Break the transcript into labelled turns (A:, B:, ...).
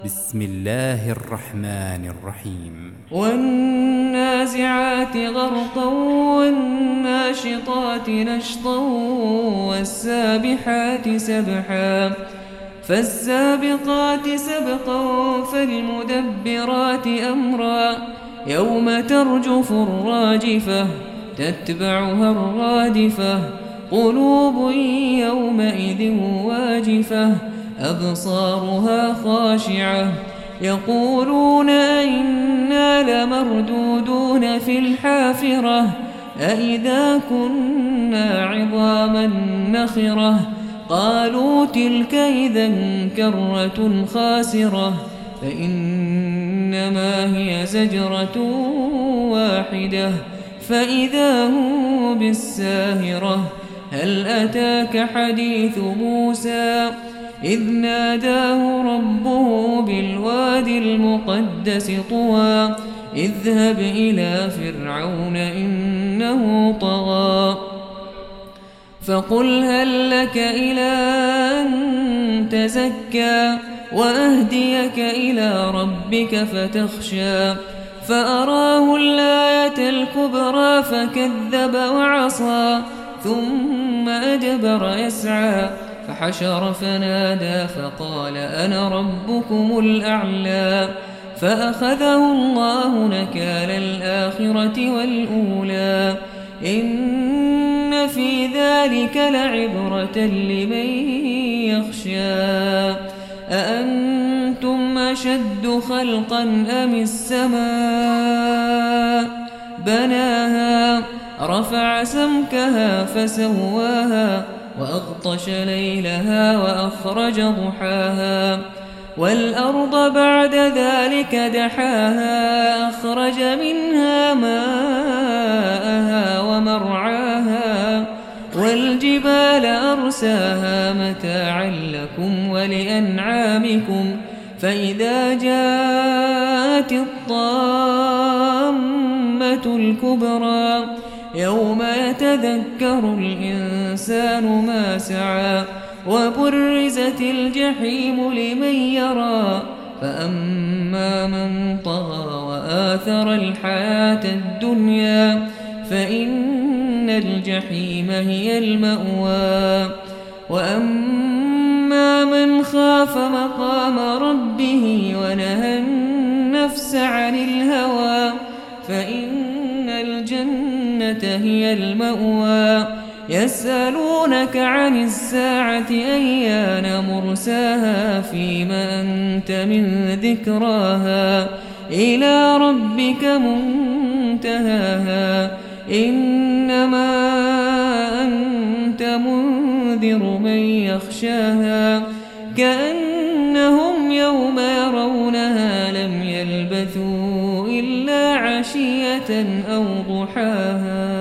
A: بسم الله الرحمن الرحيم
B: والنازعات غرقا والناشطات نشطا والسابحات سبحا فالسابقات سبقا فالمدبرات أمرا يوم ترجف الراجفة تتبعها الرادفة قلوب يومئذ واجفة أبصارها خاشعة يقولون أئنا لمردودون في الحافرة أئذا كنا عظاما نخرة قالوا تلك إذا كرة خاسرة فإنما هي زجرة واحدة فإذا هم بالساهرة هل أتاك حديث موسى إذ ناداه ربه بالوادي المقدس طوى اذهب إلى فرعون إنه طغى فقل هل لك إلى أن تزكى وأهديك إلى ربك فتخشى فأراه الآية الكبرى فكذب وعصى ثم أدبر يسعى فحشر فنادى فقال أنا ربكم الأعلى فأخذه الله نكال الآخرة والأولى إن في ذلك لعبرة لمن يخشى أأنتم أشد خلقا أم السماء بناها رفع سمكها فسواها وأغطش ليلها وأخرج ضحاها والأرض بعد ذلك دحاها أخرج منها ماءها ومرعاها والجبال أرساها متاعا لكم ولأنعامكم فإذا جاءت الطامة الكبرى يوم يتذكر الإنسان ما سعى وبرزت الجحيم لمن يرى فأما من طغى وآثر الحياة الدنيا فإن الجحيم هي المأوى وأما من خاف مقام ربه ونهى النفس عن الهوى فإن الجنة هي المأوى يسألونك عن الساعة أيان مرساها فيما أنت من ذكراها إلى ربك منتهاها إنما أنت منذر من يخشاها كأنهم يوم يرونها لم يلبثوا إلا عشية أو ضحاها.